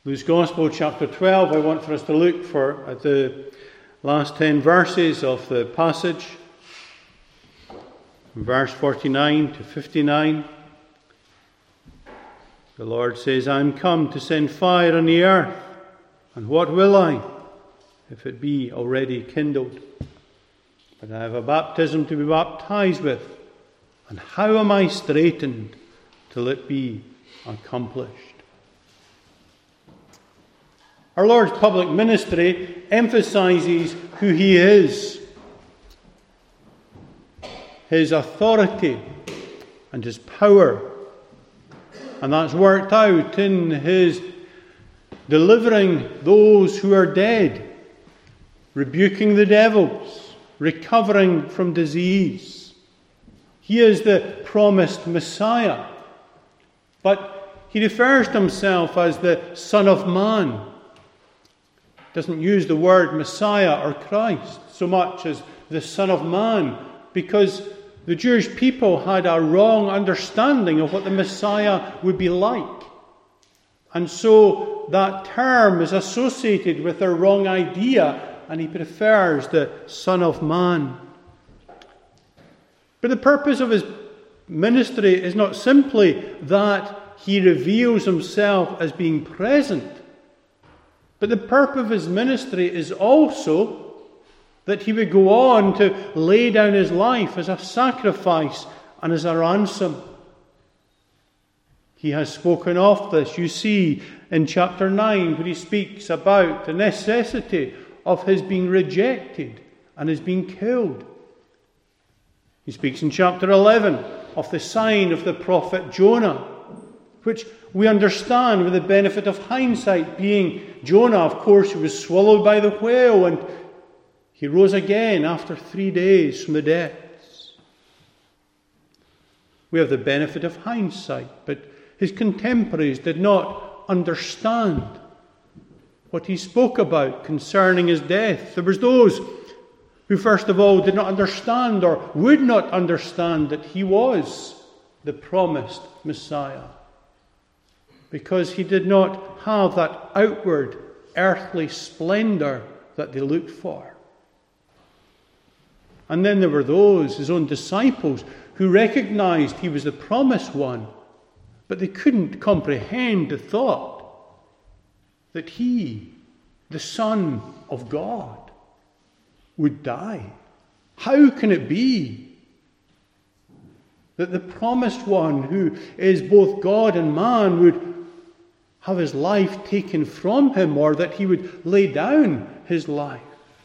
Luke's Gospel, chapter 12, I want for us to look at the last 10 verses of the passage, from verse 49 to 59. The Lord says, I am come to send fire on the earth, and what will I, if it be already kindled? But I have a baptism to be baptized with, and how am I straitened till it be accomplished? Our Lord's public ministry emphasizes who He is, His authority and His power. And that's worked out in His delivering those who are dead, rebuking the devils, recovering from disease. He is the promised Messiah. But He refers to Himself as the Son of Man. Doesn't use the word Messiah or Christ so much as the Son of Man, because the Jewish people had a wrong understanding of what the Messiah would be like. And so that term is associated with their wrong idea, and He prefers the Son of Man. But the purpose of His ministry is not simply that He reveals Himself as being present, but the purpose of His ministry is also that He would go on to lay down His life as a sacrifice and as a ransom. He has spoken of this. You see in chapter 9 where He speaks about the necessity of His being rejected and His being killed. He speaks in chapter 11 of the sign of the prophet Jonah, which we understand with the benefit of hindsight, being Jonah, of course, who was swallowed by the whale, and he rose again after 3 days from the depths. We have the benefit of hindsight, but his contemporaries did not understand what he spoke about concerning his death. There was those who, first of all, did not understand or would not understand that he was the promised Messiah, because he did not have that outward earthly splendor that they looked for. And then there were those, his own disciples, who recognized he was the promised one, but they couldn't comprehend the thought that he, the Son of God, would die. How can it be that the promised one, who is both God and man, would have his life taken from him, or that he would lay down his life?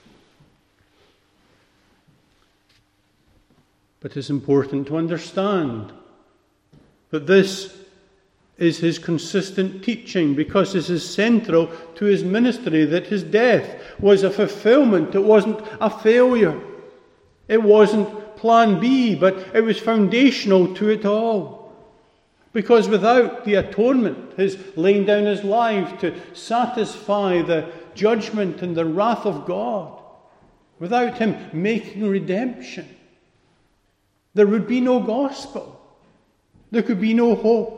But it's important to understand that this is his consistent teaching, because this is central to his ministry, that his death was a fulfillment. It wasn't a failure. It wasn't plan B, but it was foundational to it all. Because without the atonement, his laying down his life to satisfy the judgment and the wrath of God, without him making redemption, there would be no gospel. There could be no hope.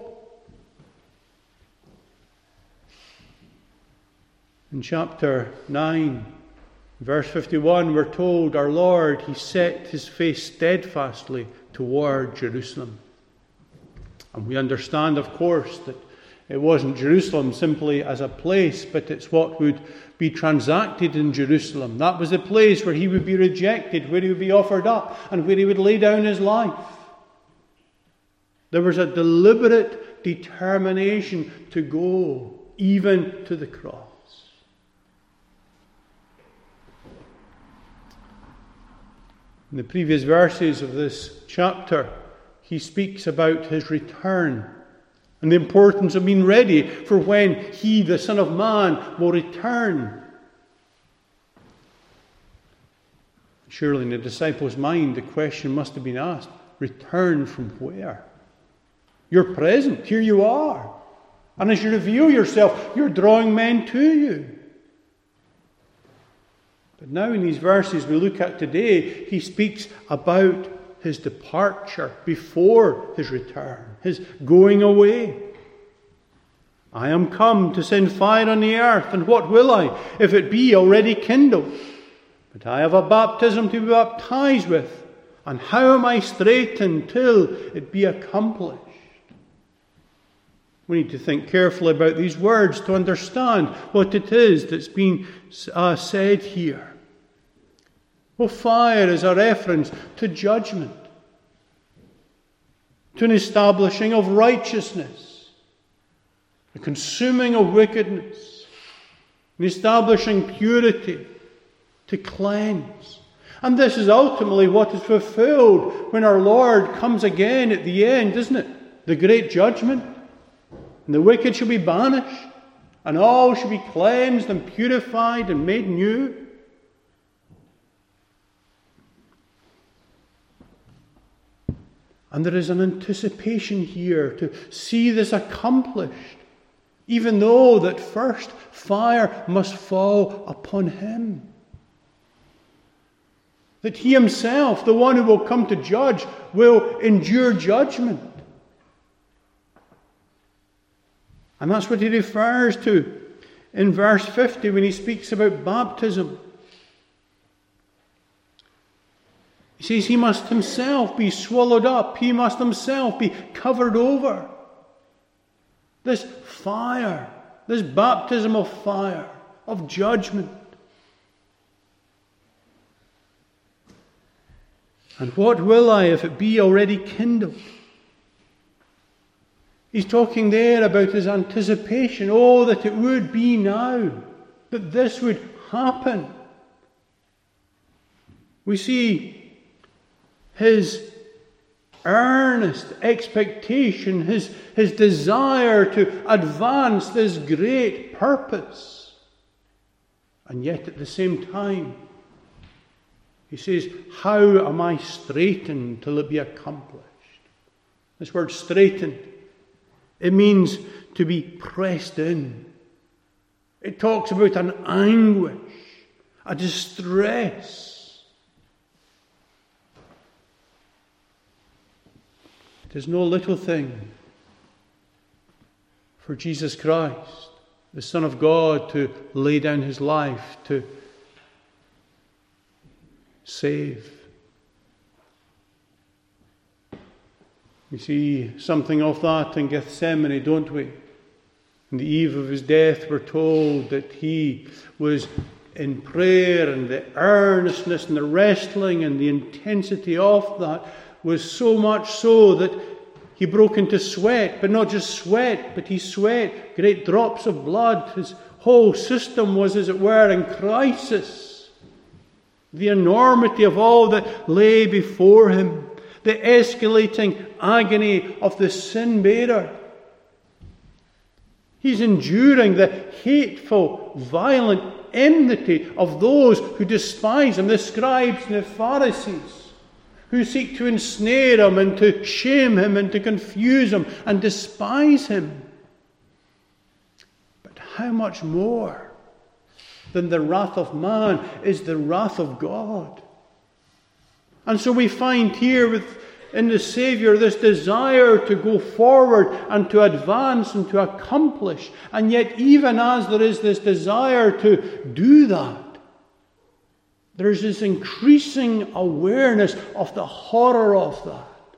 In chapter 9, verse 51, we're told our Lord, he set his face steadfastly toward Jerusalem. And we understand, of course, that it wasn't Jerusalem simply as a place, but it's what would be transacted in Jerusalem. That was the place where he would be rejected, where he would be offered up, and where he would lay down his life. There was a deliberate determination to go even to the cross. In the previous verses of this chapter, he speaks about his return and the importance of being ready for when he, the Son of Man, will return. Surely in the disciples' mind, the question must have been asked, return from where? You're present, here you are. And as you reveal yourself, you're drawing men to you. But now in these verses we look at today, he speaks about his departure before his return, his going away. I am come to send fire on the earth, and what will I, if it be already kindled? But I have a baptism to be baptized with, and how am I straitened till it be accomplished? We need to think carefully about these words to understand what it is that's being said here. Well, fire is a reference to judgment, to an establishing of righteousness, a consuming of wickedness, an establishing purity, to cleanse. And this is ultimately what is fulfilled when our Lord comes again at the end, isn't it? The great judgment. And the wicked shall be banished, and all shall be cleansed and purified and made new. And there is an anticipation here to see this accomplished, even though that first fire must fall upon him. That he himself, the one who will come to judge, will endure judgment. And that's what he refers to in verse 50 when he speaks about baptism. He says he must himself be swallowed up. He must himself be covered over. This fire, this baptism of fire, of judgment. And what will I if it be already kindled? He's talking there about his anticipation. Oh, that it would be now, that this would happen. We see his earnest expectation, his desire to advance this great purpose. And yet at the same time, he says, how am I straitened till it be accomplished? This word straitened, it means to be pressed in. It talks about an anguish, a distress. It is no little thing for Jesus Christ, the Son of God, to lay down his life to save. We see something of that in Gethsemane, don't we? On the eve of his death, we're told that he was in prayer, and the earnestness and the wrestling and the intensity of that was so much so that he broke into sweat, but not just sweat, but he sweat great drops of blood. His whole system was, as it were, in crisis. The enormity of all that lay before him, the escalating agony of the sin-bearer. He's enduring the hateful, violent enmity of those who despise him, the scribes and the Pharisees, who seek to ensnare him and to shame him and to confuse him and despise him. But how much more than the wrath of man is the wrath of God? And so we find here in the Saviour this desire to go forward and to advance and to accomplish. And yet even as there is this desire to do that, there's this increasing awareness of the horror of that.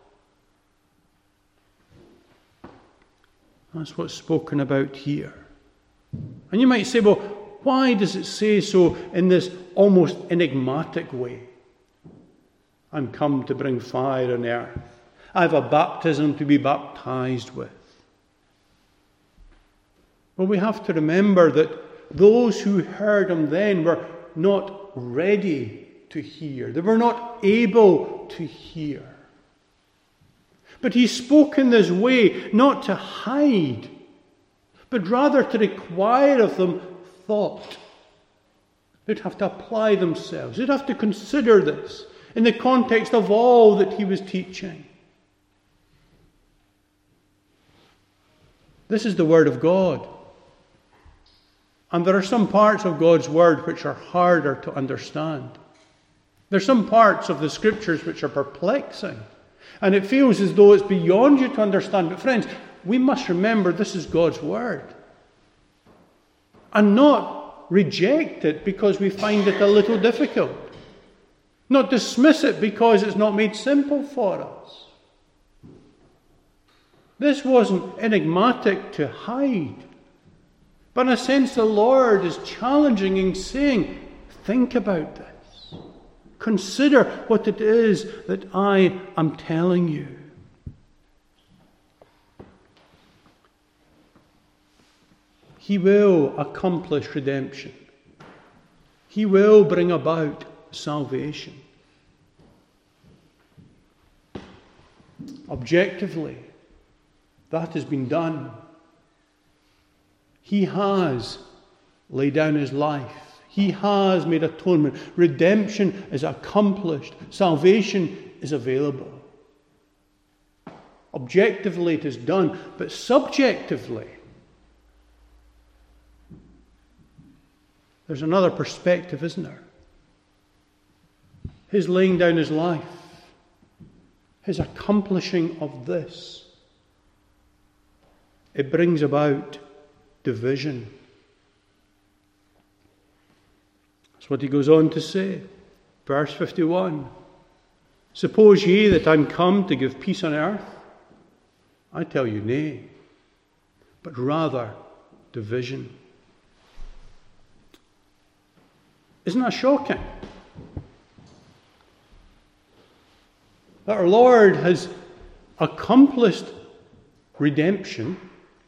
That's what's spoken about here. And you might say, well, why does it say so in this almost enigmatic way? I'm come to bring fire on earth. I have a baptism to be baptized with. Well, we have to remember that those who heard him then were not ready to hear. They were not able to hear. But he spoke in this way not to hide, but rather to require of them thought. They'd have to apply themselves. They'd have to consider this in the context of all that he was teaching. This is the Word of God. And there are some parts of God's Word which are harder to understand. There are some parts of the Scriptures which are perplexing. And it feels as though it's beyond you to understand. But friends, we must remember this is God's Word. and not reject it because we find it a little difficult. Not dismiss it because it's not made simple for us. This wasn't enigmatic to hide. But in a sense, the Lord is challenging and saying, think about this. Consider what it is that I am telling you. He will accomplish redemption. He will bring about salvation. Objectively, that has been done. He has laid down his life. He has made atonement. Redemption is accomplished. Salvation is available. Objectively, it is done. But subjectively, there's another perspective, isn't there? His laying down his life, his accomplishing of this, it brings about division. That's what he goes on to say. Verse 51. Suppose ye that I'm come to give peace on earth? I tell you, nay, but rather division. Isn't that shocking? That our Lord has accomplished redemption.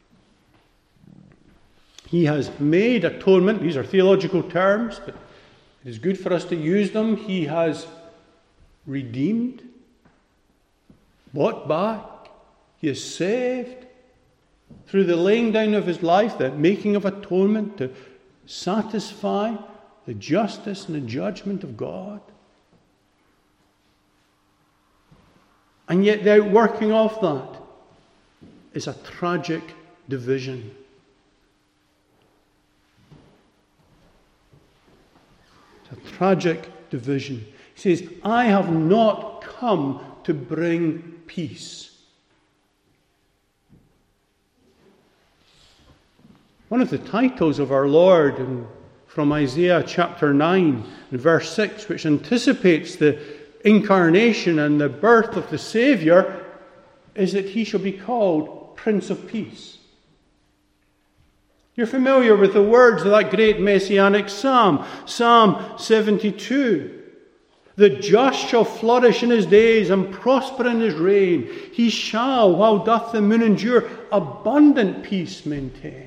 He has made atonement. These are theological terms, but it is good for us to use them. He has redeemed, bought back. He has saved through the laying down of his life, the making of atonement to satisfy the justice and the judgment of God. And yet the outworking of that is a tragic division. It's a tragic division. He says, I have not come to bring peace. One of the titles of our Lord from Isaiah chapter 9 and verse 6, which anticipates the incarnation and the birth of the Saviour, is that he shall be called Prince of Peace. You're familiar with the words of that great messianic psalm, Psalm 72. The just shall flourish in his days and prosper in his reign. He shall, while doth the moon endure, abundant peace maintain.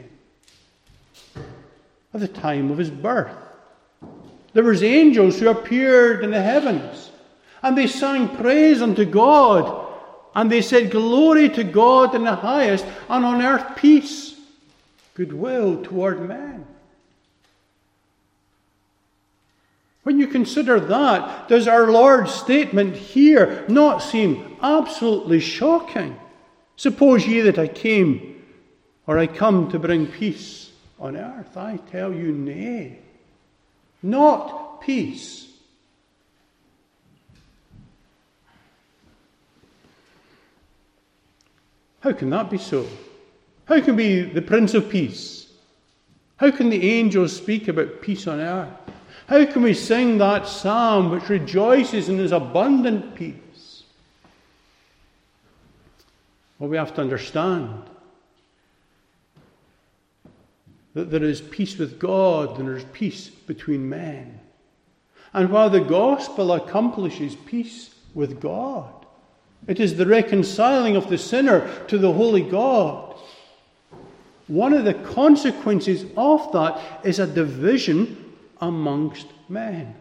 At the time of his birth, there was angels who appeared in the heavens, and they sang praise unto God, and they said, glory to God in the highest, and on earth peace, goodwill toward men. When you consider that, does our Lord's statement here not seem absolutely shocking? Suppose ye that I came, or I come to bring peace on earth. I tell you, nay, not peace. How can that be so? How can be the Prince of Peace? How can the angels speak about peace on earth? How can we sing that psalm which rejoices in his abundant peace? Well, we have to understand that there is peace with God and there is peace between men. And while the gospel accomplishes peace with God, it is the reconciling of the sinner to the holy God. One of the consequences of that is a division amongst men.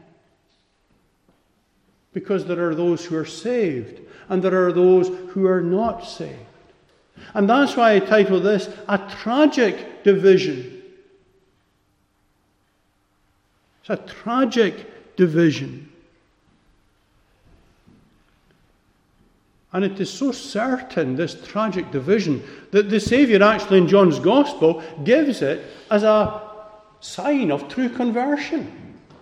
Because there are those who are saved and there are those who are not saved. And that's why I title this, A Tragic Division. It's a tragic division. And it is so certain, this tragic division, that the Saviour actually in John's Gospel gives it as a sign of true conversion.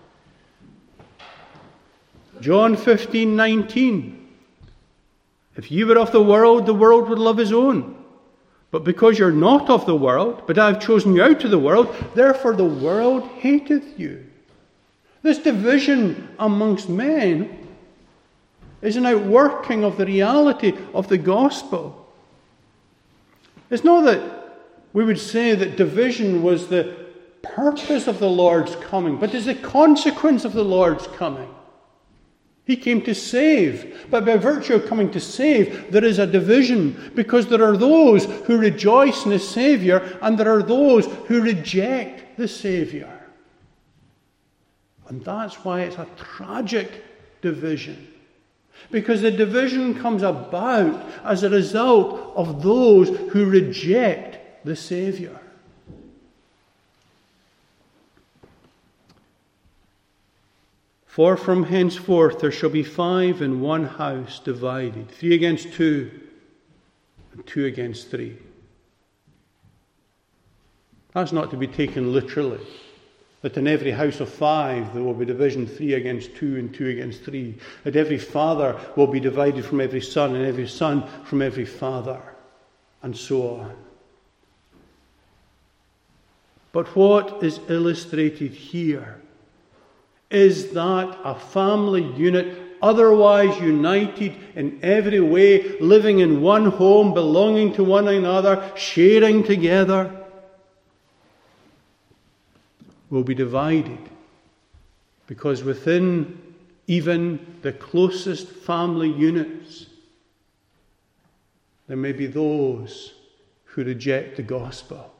John 15:19. If ye were of the world would love his own. But because you're not of the world, but I've chosen you out of the world, therefore the world hateth you. This division amongst men is an outworking of the reality of the gospel. It's not that we would say that division was the purpose of the Lord's coming, but it's a consequence of the Lord's coming. He came to save, but by virtue of coming to save, there is a division, because there are those who rejoice in the Saviour, and there are those who reject the Saviour. And that's why it's a tragic division, because the division comes about as a result of those who reject the Saviour. For from henceforth there shall be 5 in one house divided, 3 against 2, and 2 against 3. That's not to be taken literally, that in every house of 5 there will be division, 3 against 2 and 2 against 3. That every father will be divided from every son, and every son from every father, and so on. But what is illustrated here is that a family unit, otherwise united in every way, living in one home, belonging to one another, sharing together, will be divided, because within even the closest family units there may be those who reject the gospel.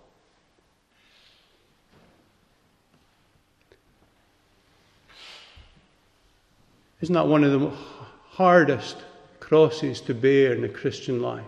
Isn't that one of the hardest crosses to bear in the Christian life?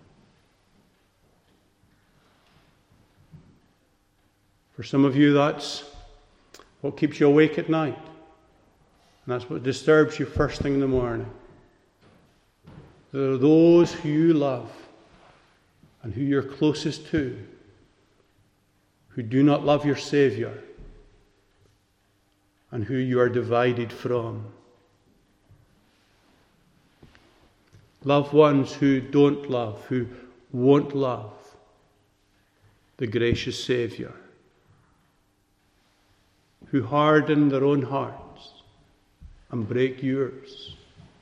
For some of you, that's what keeps you awake at night. And that's what disturbs you first thing in the morning. There are those who you love and who you're closest to who do not love your Saviour and who you are divided from. Loved ones who don't love, who won't love the gracious Saviour, who harden their own hearts and break yours.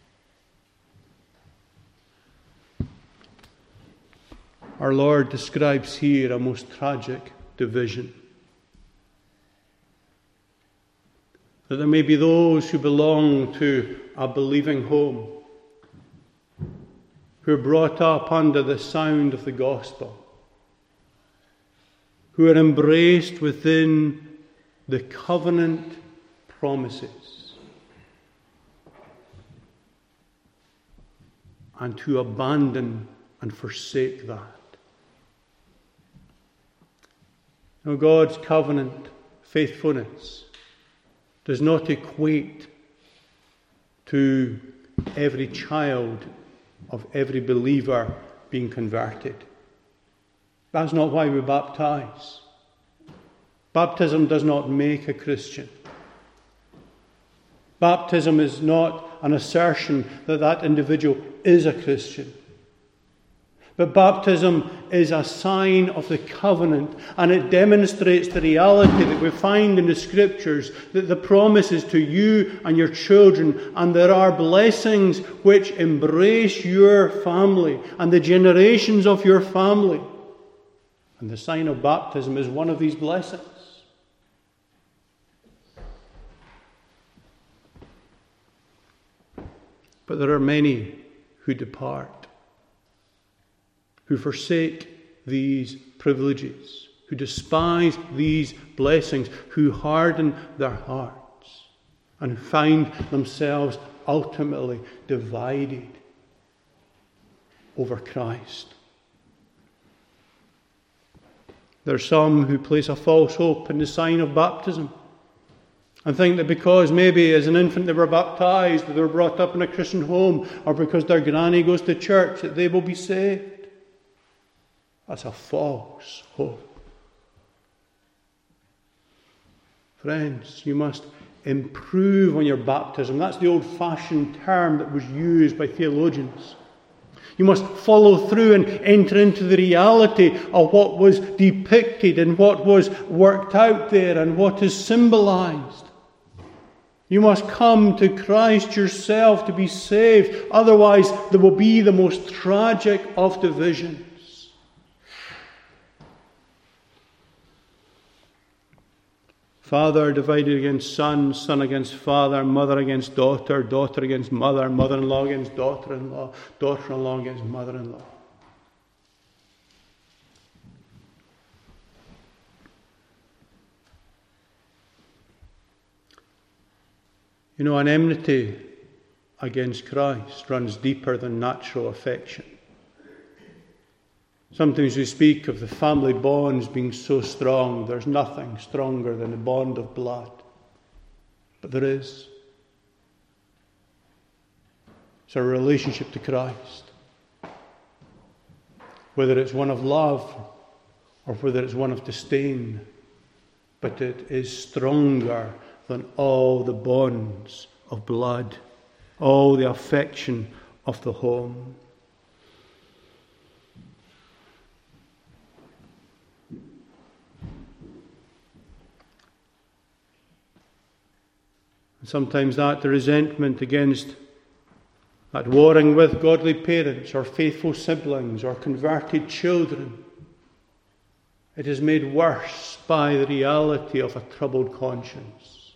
Our Lord describes here a most tragic division. That there may be those who belong to a believing home, who are brought up under the sound of the gospel, who are embraced within the covenant promises, and to abandon and forsake that. Now, God's covenant faithfulness does not equate to every child of every believer being converted. That's not why we baptize. Baptism does not make a Christian. Baptism is not an assertion that that individual is a Christian. But baptism is a sign of the covenant, and it demonstrates the reality that we find in the Scriptures, that the promise is to you and your children, and there are blessings which embrace your family and the generations of your family. And the sign of baptism is one of these blessings. But there are many who depart, who forsake these privileges, who despise these blessings, who harden their hearts, and find themselves ultimately divided over Christ. There are some who place a false hope in the sign of baptism, and think that because maybe as an infant they were baptized, that they were brought up in a Christian home, or because their granny goes to church, that they will be saved. That's a false hope. Friends, you must improve on your baptism. That's the old-fashioned term that was used by theologians. You must follow through and enter into the reality of what was depicted and what was worked out there and what is symbolized. You must come to Christ yourself to be saved. Otherwise, there will be the most tragic of divisions. Father divided against son, son against father, mother against daughter, daughter against mother, mother-in-law against daughter-in-law, daughter-in-law against mother-in-law. You know, an enmity against Christ runs deeper than natural affection. Sometimes we speak of the family bonds being so strong. There's nothing stronger than the bond of blood. But there is. It's our relationship to Christ. Whether it's one of love or whether it's one of disdain. But it is stronger than all the bonds of blood, all the affection of the home. Sometimes the resentment against that warring with godly parents or faithful siblings or converted children, it is made worse by the reality of a troubled conscience.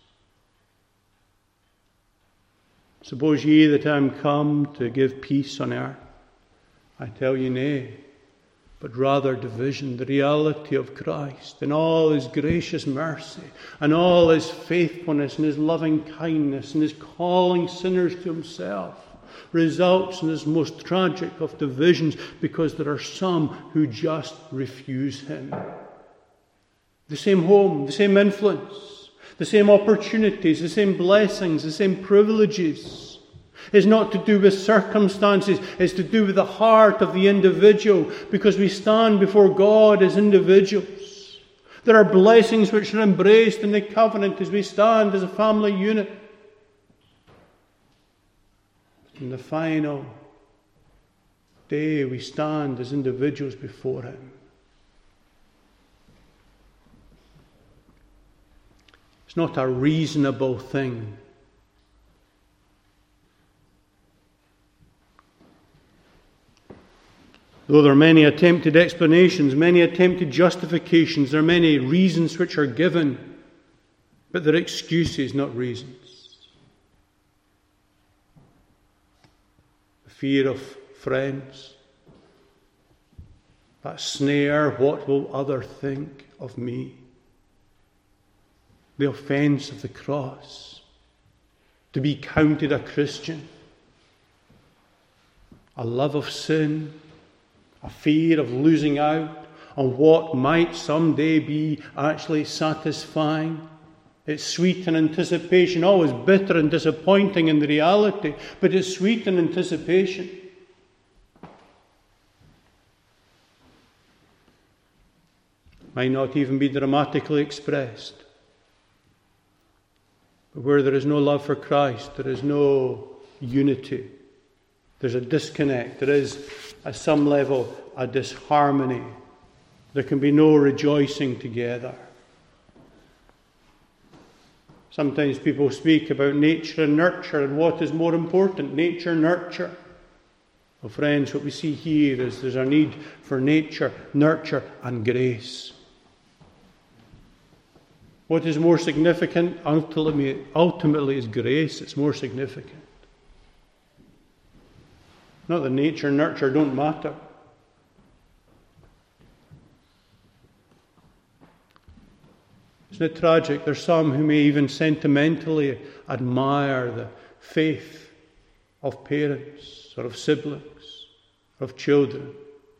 Suppose ye that I am come to give peace on earth? I tell you nay, but rather division, the reality of Christ and all His gracious mercy and all His faithfulness and His loving kindness and His calling sinners to Himself results in this most tragic of divisions, because there are some who just refuse Him. The same home, the same influence, the same opportunities, the same blessings, the same privileges. It's not to do with circumstances, it's to do with the heart of the individual, because we stand before God as individuals. There are blessings which are embraced in the covenant as we stand as a family unit. In the final day, we stand as individuals before Him. It's not a reasonable thing. Though there are many attempted explanations, many attempted justifications, there are many reasons which are given, but they're excuses, not reasons. The fear of friends, that snare, what will others think of me? The offence of the cross, to be counted a Christian, a love of sin, a fear of losing out on what might someday be actually satisfying. It's sweet in anticipation, always bitter and disappointing in the reality, but it's sweet in anticipation. Might not even be dramatically expressed. But where there is no love for Christ, there is no unity. There's a disconnect. There is, at some level, a disharmony. There can be no rejoicing together. Sometimes people speak about nature and nurture, and what is more important, nature, nurture. Well, friends, what we see here is there's a need for nature, nurture, and grace. What is more significant ultimately is grace. It's more significant. Not that nature and nurture don't matter. Isn't it tragic? There's some who may even sentimentally admire the faith of parents or of siblings or of children,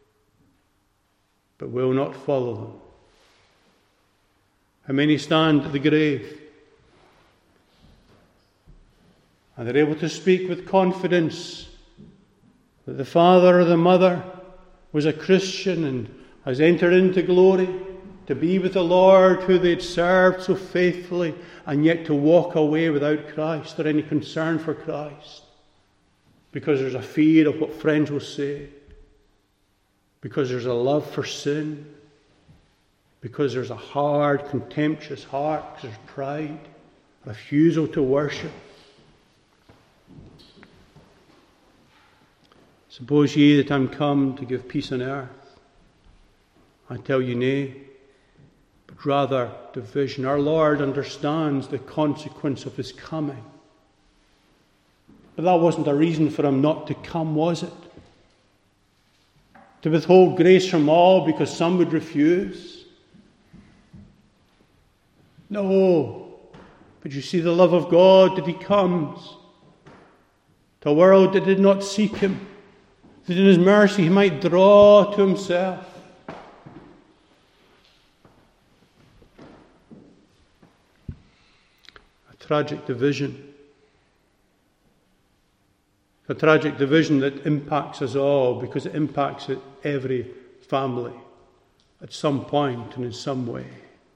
but will not follow them. How many stand at the grave and they're able to speak with confidence that the father or the mother was a Christian and has entered into glory to be with the Lord who they'd served so faithfully, and yet to walk away without Christ or any concern for Christ. because there's a fear of what friends will say, because there's a love for sin, because there's a hard, contemptuous heart, because there's pride, refusal to worship. Suppose ye that I'm come to give peace on earth. I tell you nay, but rather division. Our Lord understands the consequence of his coming. But that wasn't a reason for him not to come, was it? To withhold grace from all because some would refuse? No. But you see the love of God that he comes to a world that did not seek him, that in his mercy he might draw to himself. A tragic division. A tragic division that impacts us all because it impacts every family at some point and in some way.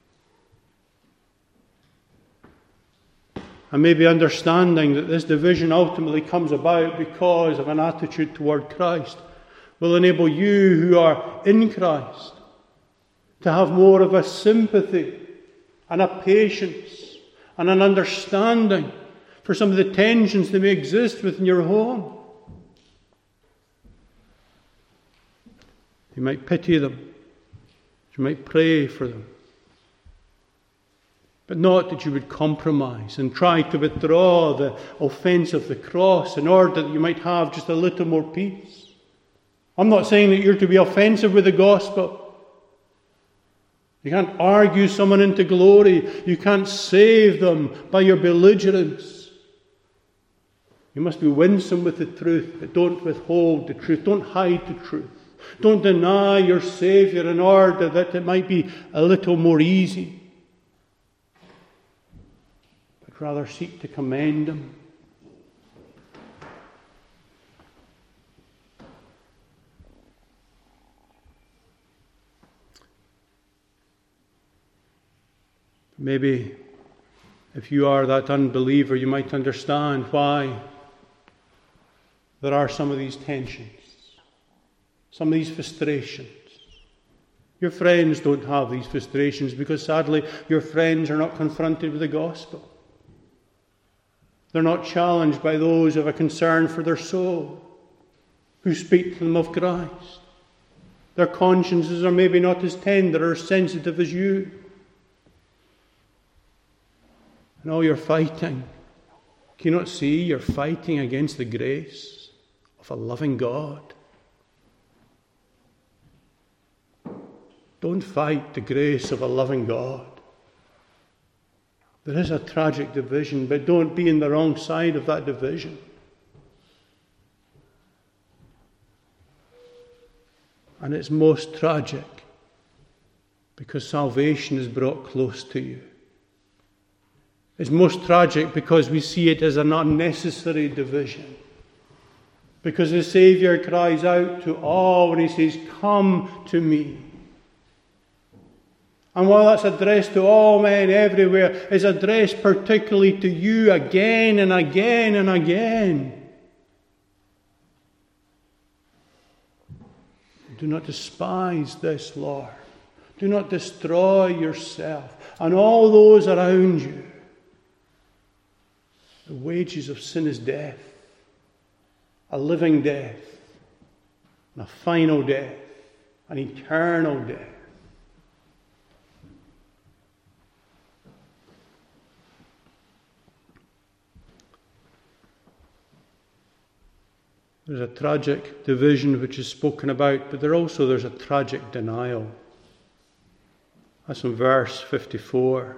And maybe understanding that this division ultimately comes about because of an attitude toward Christ will enable you who are in Christ to have more of a sympathy and a patience and an understanding for some of the tensions that may exist within your home. You might pity them. You might pray for them. But not that you would compromise and try to withdraw the offence of the cross in order that you might have just a little more peace. I'm not saying that you're to be offensive with the gospel. You can't argue someone into glory. You can't save them by your belligerence. You must be winsome with the truth, but don't withhold the truth. Don't hide the truth. Don't deny your Saviour in order that it might be a little more easy. But rather seek to commend him. Maybe if you are that unbeliever, you might understand why there are some of these tensions, some of these frustrations. Your friends don't have these frustrations because sadly your friends are not confronted with the gospel. They're not challenged by those who have a concern for their soul, who speak to them of Christ. Their consciences are maybe not as tender or sensitive as you. And all you're fighting, can you not see you're fighting against the grace of a loving God? Don't fight the grace of a loving God. There is a tragic division, but don't be in the wrong side of that division. And it's most tragic because salvation is brought close to you. It's most tragic because we see it as an unnecessary division. Because the Saviour cries out to all when he says, "Come to me." And while that's addressed to all men everywhere, it's addressed particularly to you again and again and again. Do not despise this, Lord. Do not destroy yourself and all those around you. The wages of sin is death, a living death, and a final death, an eternal death. There's a tragic division which is spoken about, but there's a tragic denial. That's in verse 54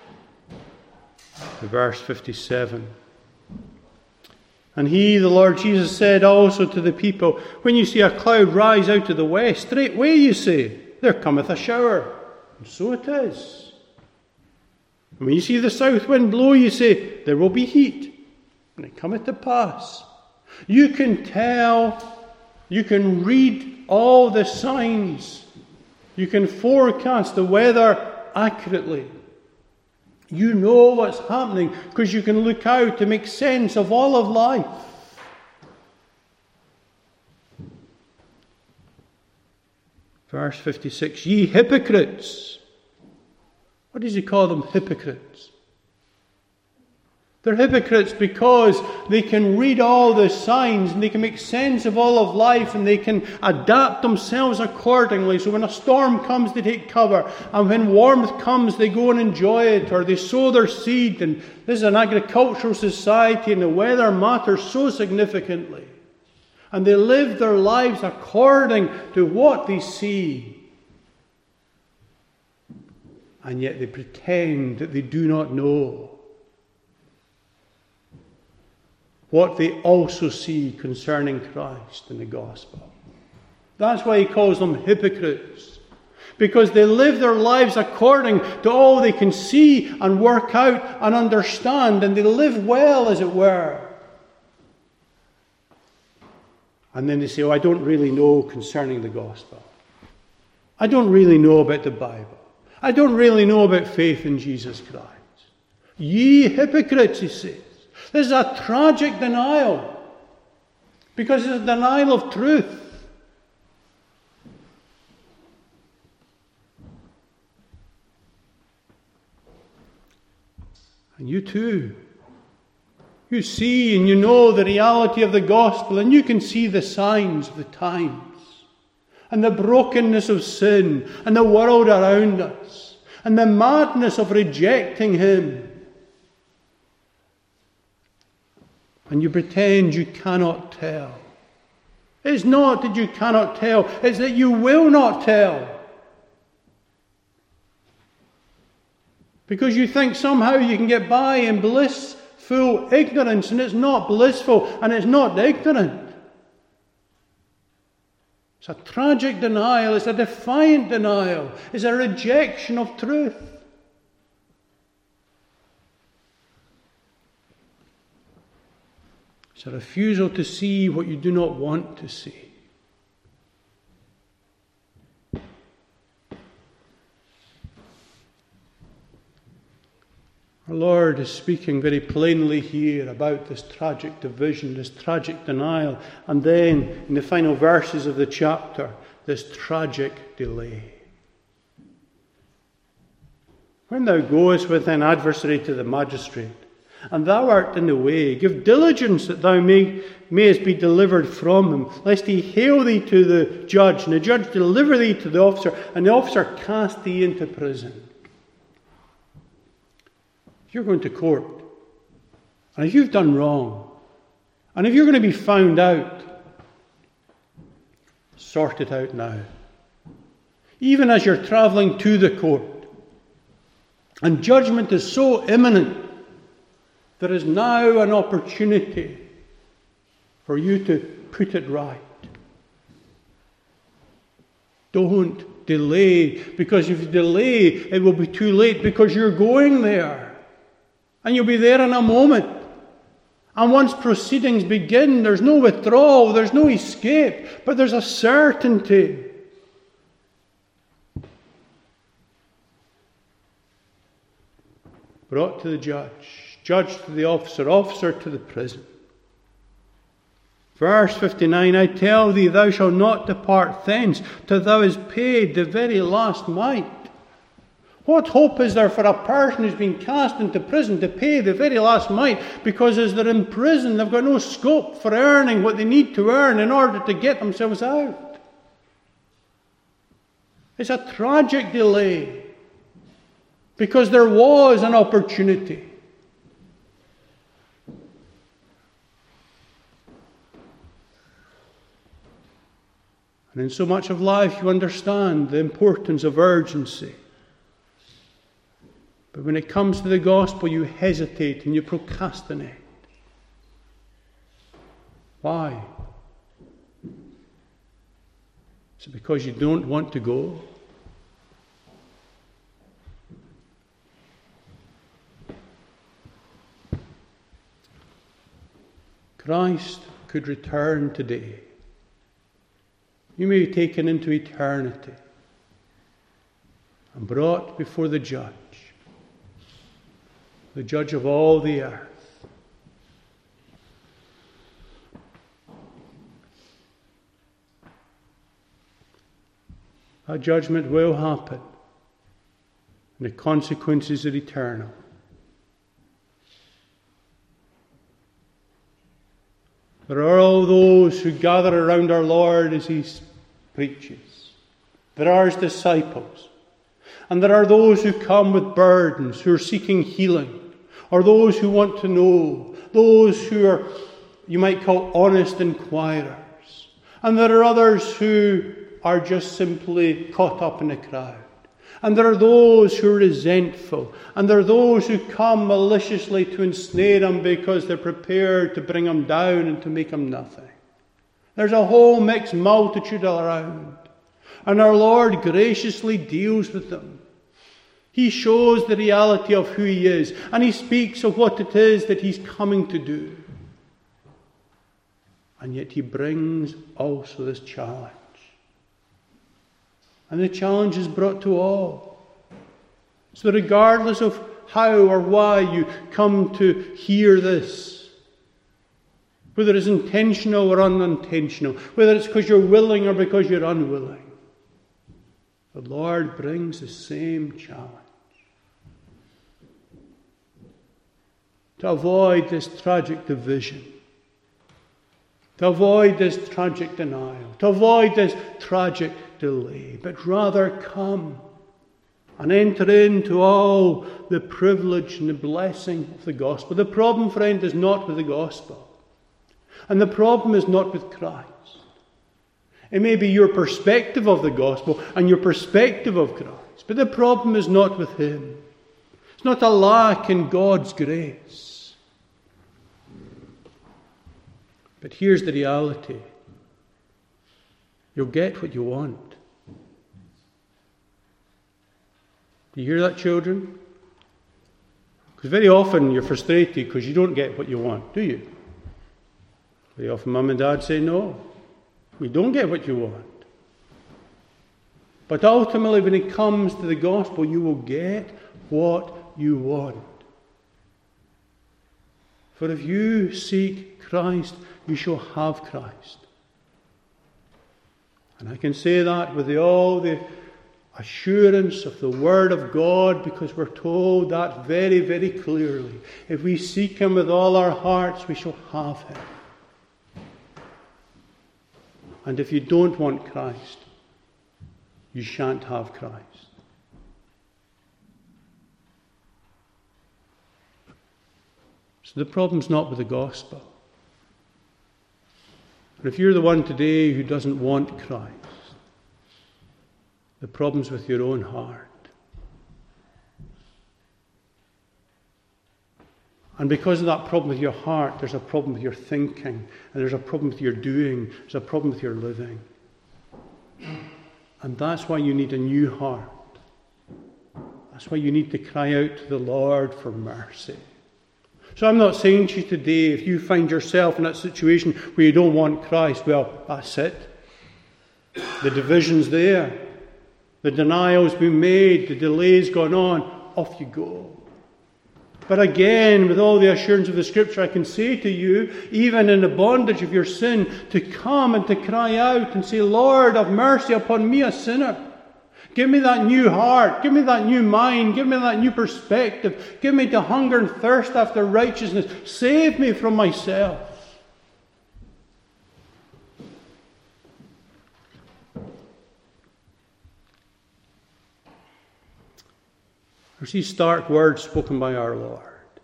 to verse 57. And he, the Lord Jesus, said also to the people, "When you see a cloud rise out of the west, straightway you say, there cometh a shower. And so it is. And when you see the south wind blow, you say, there will be heat. And it cometh to pass. You can tell, you can read all the signs. You can forecast the weather accurately. You know what's happening because you can look out to make sense of all of life. Verse 56, ye hypocrites. What does he call them? Hypocrites. They're hypocrites because they can read all the signs and they can make sense of all of life and they can adapt themselves accordingly. So when a storm comes, they take cover. And when warmth comes, they go and enjoy it, or they sow their seed. And this is an agricultural society and the weather matters so significantly. And they live their lives according to what they see. And yet they pretend that they do not know what they also see concerning Christ and the gospel. That's why he calls them hypocrites. Because they live their lives according to all they can see and work out and understand. And they live well, as it were. And then they say, I don't really know concerning the gospel. I don't really know about the Bible. I don't really know about faith in Jesus Christ. Ye hypocrites, he says. This is a tragic denial. Because it's a denial of truth. And you too. You see and you know the reality of the gospel, and you can see the signs of the times, and the brokenness of sin, and the world around us, and the madness of rejecting Him. And you pretend you cannot tell. It's not that you cannot tell, it's that you will not tell. Because you think somehow you can get by in blissful ignorance, and it's not blissful, and it's not ignorant. It's a tragic denial, it's a defiant denial, it's a rejection of truth. It's a refusal to see what you do not want to see. Our Lord is speaking very plainly here about this tragic division, this tragic denial, and then in the final verses of the chapter, this tragic delay. When thou goest with thine adversary to the magistrate, and thou art in the way, give diligence that thou mayest be delivered from him, lest he hale thee to the judge, and the judge deliver thee to the officer, and the officer cast thee into prison. If you're going to court, and if you've done wrong, and if you're going to be found out, sort it out now. Even as you're travelling to the court, and judgment is so imminent, there is now an opportunity for you to put it right. Don't delay, because if you delay, it will be too late, because you're going there. And you'll be there in a moment. And once proceedings begin, there's no withdrawal, there's no escape, but there's a certainty. Brought to the judge, judge to the officer, officer to the prison. Verse 59, I tell thee, thou shalt not depart thence till thou hast paid the very last mite. What hope is there for a person who's been cast into prison to pay the very last mite? Because as they're in prison, they've got no scope for earning what they need to earn in order to get themselves out. It's a tragic delay. Because there was an opportunity. And in so much of life you understand the importance of urgency. But when it comes to the gospel, you hesitate and you procrastinate. Why? Is it because you don't want to go? Christ could return today. You may be taken into eternity and brought before the judge of all the earth. That judgment will happen. And the consequences are eternal. There are all those who gather around our Lord as He preaches. There are His disciples. And there are those who come with burdens, who are seeking healing. Or those who want to know. Those who are, you might call, honest inquirers. And there are others who are just simply caught up in the crowd. And there are those who are resentful. And there are those who come maliciously to ensnare him because they're prepared to bring him down and to make him nothing. There's a whole mixed multitude around. And our Lord graciously deals with them. He shows the reality of who He is. And He speaks of what it is that He's coming to do. And yet He brings also this challenge. And the challenge is brought to all. So regardless of how or why you come to hear this, whether it's intentional or unintentional, whether it's because you're willing or because you're unwilling, the Lord brings the same challenge. To avoid this tragic division, to avoid this tragic denial, to avoid this tragic delay, but rather come and enter into all the privilege and the blessing of the gospel. The problem, friend, is not with the gospel. And the problem is not with Christ. It may be your perspective of the gospel and your perspective of Christ, but the problem is not with Him. It's not a lack in God's grace. But here's the reality. You'll get what you want. Do you hear that, children? Because very often you're frustrated because you don't get what you want, do you? Very often Mum and Dad say, no, we don't get what you want. But ultimately, when it comes to the gospel, you will get what you want. For if you seek Christ, you shall have Christ. And I can say that with all the assurance of the Word of God, because we're told that very, very clearly. If we seek Him with all our hearts, we shall have Him. And if you don't want Christ, you shan't have Christ. So the problem's not with the gospel. And if you're the one today who doesn't want Christ, the problem's with your own heart. And because of that problem with your heart, there's a problem with your thinking, and there's a problem with your doing, there's a problem with your living. And that's why you need a new heart. That's why you need to cry out to the Lord for mercy. So I'm not saying to you today, if you find yourself in that situation where you don't want Christ, well, that's it. The division's there. The denial's been made. The delay's gone on. Off you go. But again, with all the assurance of the Scripture, I can say to you, even in the bondage of your sin, to come and to cry out and say, Lord, have mercy upon me, a sinner. Give me that new heart. Give me that new mind. Give me that new perspective. Give me the hunger and thirst after righteousness. Save me from myself. There's these stark words spoken by our Lord.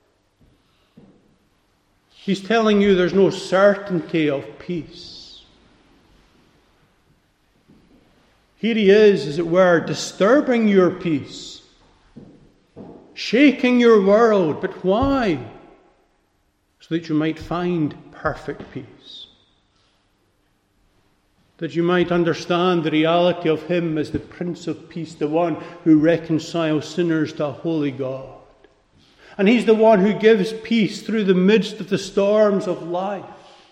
He's telling you there's no certainty of peace. Here He is, as it were, disturbing your peace, shaking your world. But why? So that you might find perfect peace. That you might understand the reality of Him as the Prince of Peace, the one who reconciles sinners to a holy God. And He's the one who gives peace through the midst of the storms of life.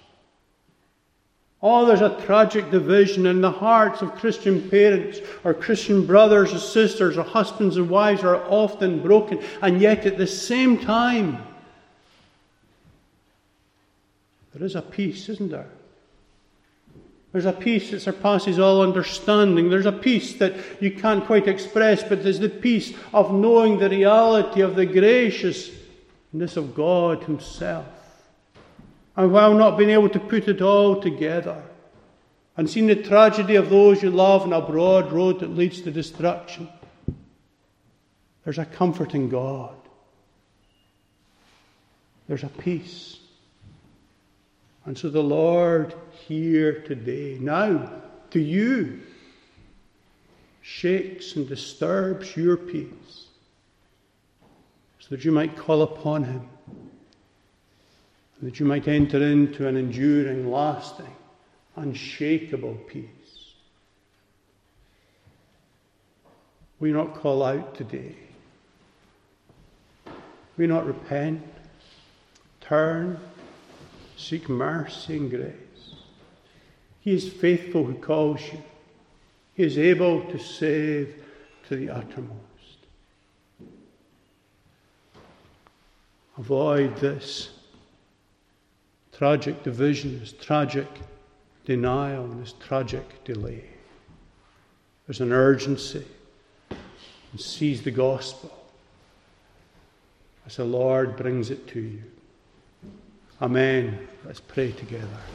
Oh, there's a tragic division in the hearts of Christian parents or Christian brothers or sisters or husbands and wives are often broken. And yet at the same time, there is a peace, isn't there? There's a peace that surpasses all understanding. There's a peace that you can't quite express, but there's the peace of knowing the reality of the graciousness of God Himself. And while not being able to put it all together, and seeing the tragedy of those you love on a broad road that leads to destruction, there's a comfort in God. There's a peace. And so the Lord here today, now to you, shakes and disturbs your peace so that you might call upon Him, and that you might enter into an enduring, lasting, unshakable peace. We not call out today. We not repent, turn, seek mercy and grace. He is faithful who calls you. He is able to save to the uttermost. Avoid this tragic division, this tragic denial, and this tragic delay. There's an urgency. And seize the gospel as the Lord brings it to you. Amen. Let's pray together.